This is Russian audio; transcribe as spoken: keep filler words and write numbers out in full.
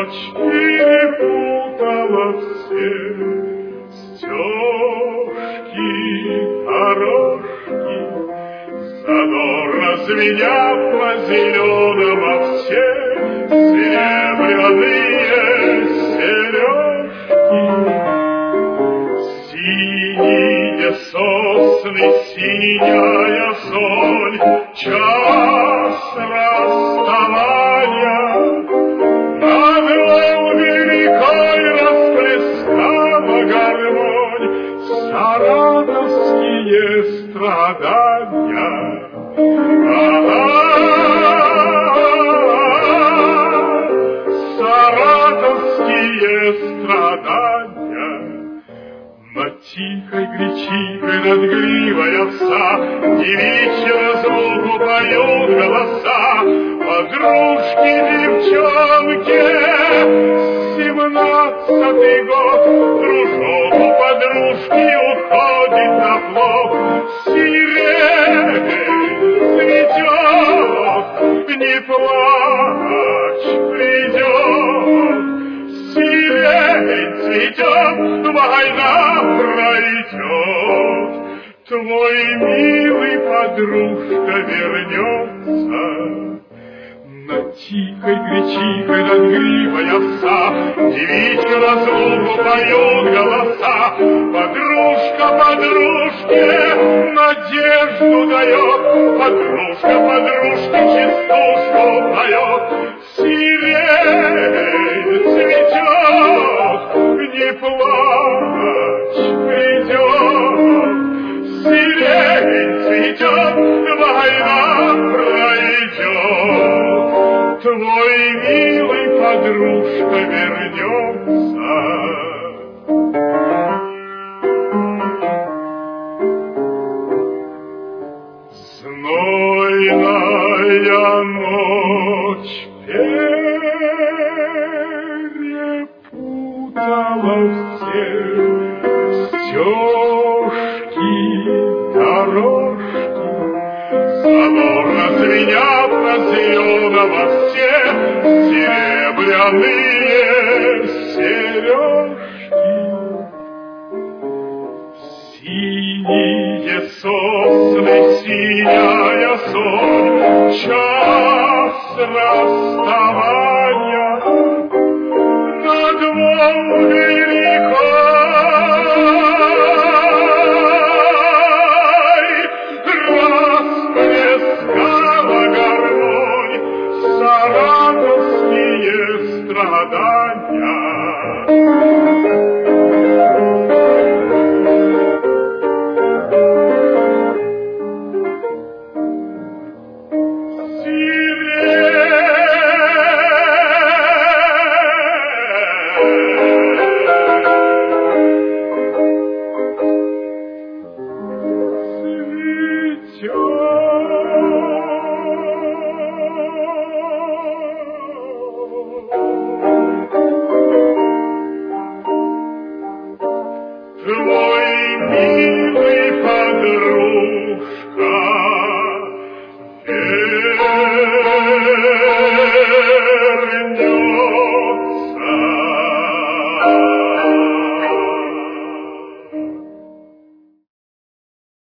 ночь перепутала все стежки, дорожки, задорно звенят по зеленому все серебряные сережки. Синие сосны, синяя соль, час расставания, над волной рекой расплескала гармонь саратовские страдания. Саратовские страдания. Над тихой гречихой, над гривой овса девичьего звуку поют голоса. Подружки, девчонки, семнадцатый год, дружок у подружки уходит на плов. Сирень цветет, не плачь, придет. Сирень цветет, война пройдет. Твой милый подружка вернется. Над тихой гречихой, над гривой овса девичьего звуку поют голоса. Подружка подружке надежду дает, подружка подружке частушку поет. Сирень цветет, не плачь, придет. Сирень цветет, война пройдет. Твой милый подружка вернется. Знойная ночь перепутала все стежки, дорожки, задорно звенят на зеленого все серебряные сережки. Синие сосны, синяя соль, час расставания, над Волгой рекой расплескала гармонь саратовские страдания. Твой милый подружка вернется.